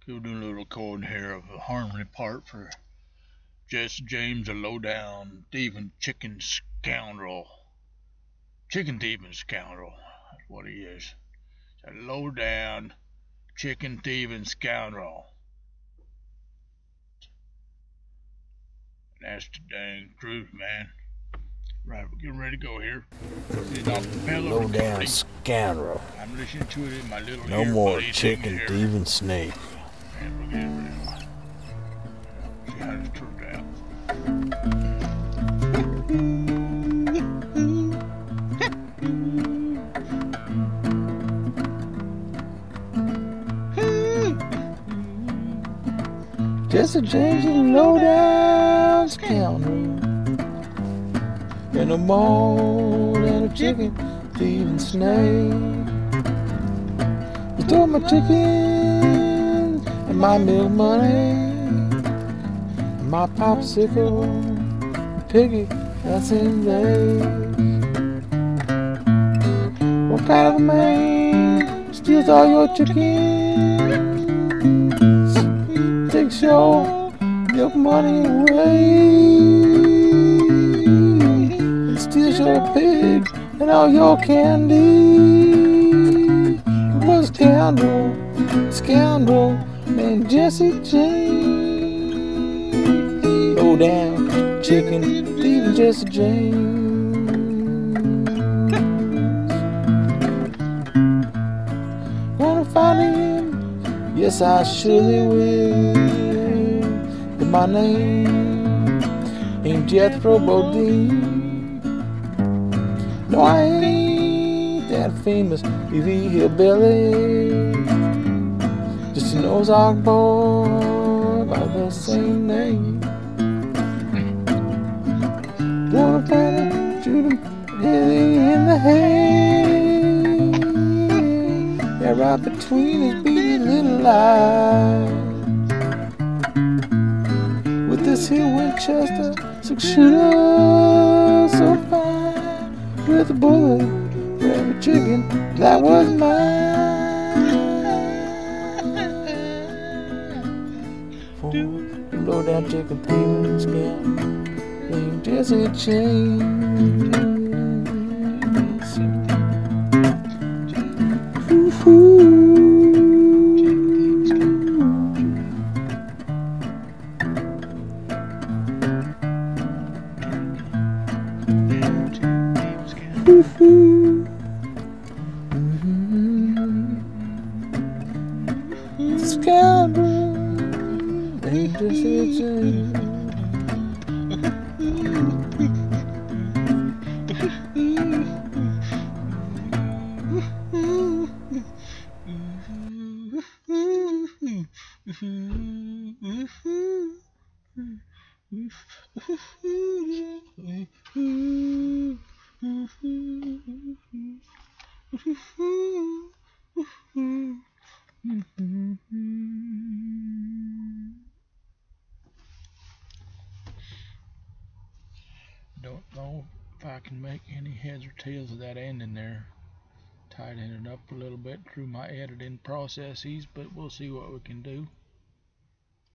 Doing a little recording here of a harmony part for Jesse James, a low-down thieving chicken scoundrel. Chicken thieving scoundrel. That's what he is. A low-down chicken thieving scoundrel. That's the dang truth, man. Right, we're getting ready to go here. Low down scoundrel. I'm listening to it in my little No more chicken thieving snake. And we're getting ready to see how this turned out. Jesse James is a low down scoundrel. And no more than a chicken thieving snake. He stole my chickens and my milk money, and my popsicle, piggy that's in there. What kind of a man steals all your chickens, takes your milk money away, steals your pig and all your candy? It was a scoundrel named Jesse James. Low down chicken thieving Jesse James. Wanna find him? Yes, I surely will. But my name ain't Jethro Bodine. No, I ain't that famous EV hillbilly, just an Ozark boy by the same name. Gonna find him, shoot him in the head, yeah, right between his beady little eyes. With this here Winchester 6-shooter so fine, with a bullet for every chicken that was mine. For the low down chicken thieving scoundrel named Jesse James. Scoundrel named Jesse James. Don't know if I can make any heads or tails of that ending there. Tighten it up a little bit through my editing processes, but we'll see what we can do.